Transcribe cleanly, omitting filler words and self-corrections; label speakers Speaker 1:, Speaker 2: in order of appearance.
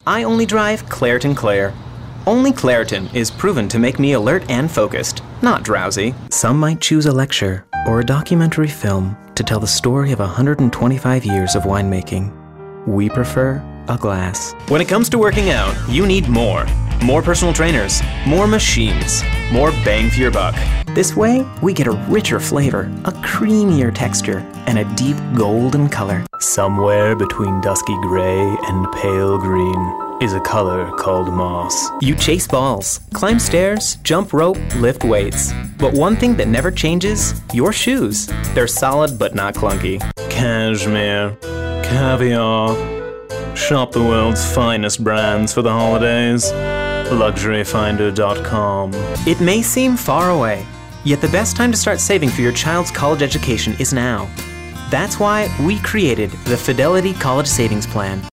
Speaker 1: I only drive Clairton Clair. Only Clairton is proven to make me alert and focused, not drowsy. Some might choose a lecture or a documentary film to tell the story of 125 years of winemaking. We prefer a glass. When it comes to working out, you need more. More personal trainers, more machines, more bang for your buck. This way, we get a richer flavor, a creamier texture, and a deep golden color. Somewhere between dusky gray and pale green is a color called moss. You chase balls, climb stairs, jump rope, lift weights. But one thing that never changes, your shoes. They're solid but not clunky. Cashmere, caviar. Shop the world's finest brands for the holidays. LuxuryFinder.com. It may seem far away, yet the best time to start saving for your child's college education is now. That's why we created the Fidelity College Savings Plan.